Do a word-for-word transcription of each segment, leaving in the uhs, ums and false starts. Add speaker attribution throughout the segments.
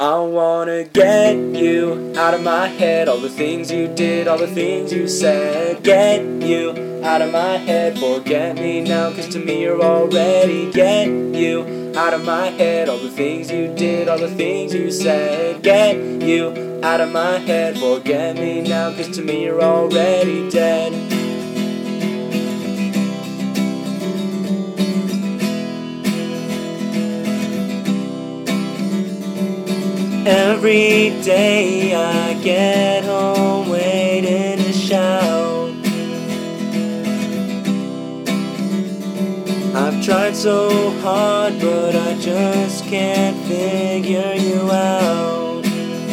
Speaker 1: I wanna get you out of my head, all the things you did, all the things you said. Get you out of my head, forget me now, cause to me you're already. Get you out of my head, all the things you did, all the things you said. Get you out of my head, forget me now, cause to me you're already dead. Every day I get home waiting to shout. I've tried so hard, but I just can't figure you out.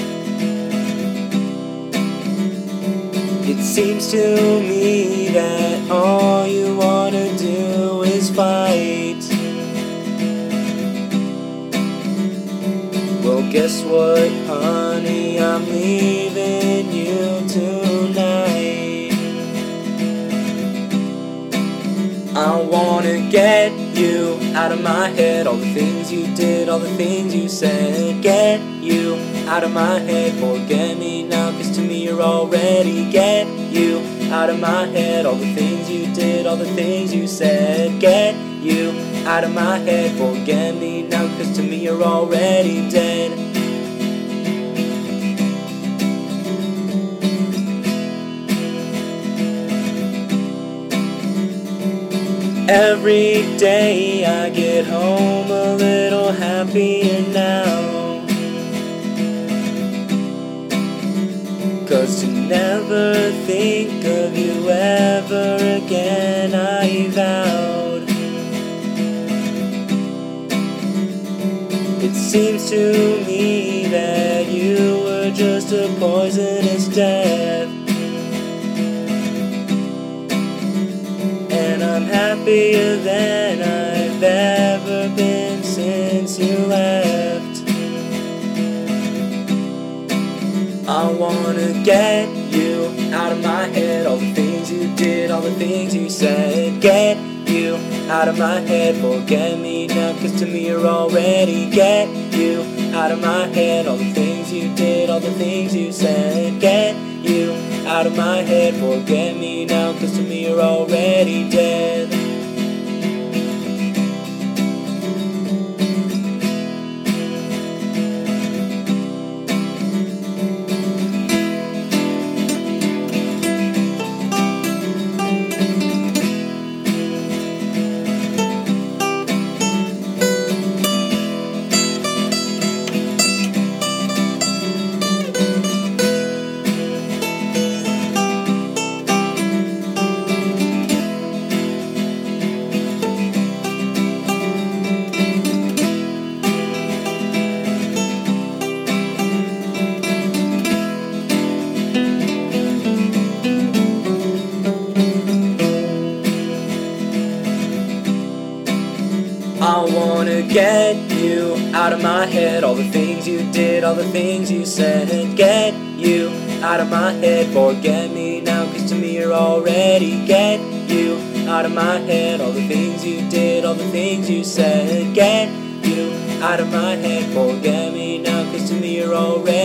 Speaker 1: It seems to me that all you wanna do is fight. Well, guess what, honey, I'm leaving you tonight. I wanna get you out of my head, all the things you did, all the things you said. Get you out of my head, forget me now, cause to me you're already. Get you out of my head, all the things you did, all the things you said. Get you out of my head, forget me now, cause to me you're already dead. Every day I get home a little happier now, cause to never think of you ever again I vowed. It seems to me that you were just a poisonous death, and I'm happier than I've ever been since you left. I wanna get you out of my head, all the things you did, all the things you said. Get you out of my head, forget me now, cause to me you're already. Get you out of my head, all the things you did, all the things you said. Get you out of my head, forget me now, cause to me you're already dead. I wanna get you out of my head, all the things you did, all the things you said. Get you out of my head, forget me now, cause to me you're already. Get you out of my head, all the things you did, all the things you said. Get you out of my head, forget me now, cause to me you're already.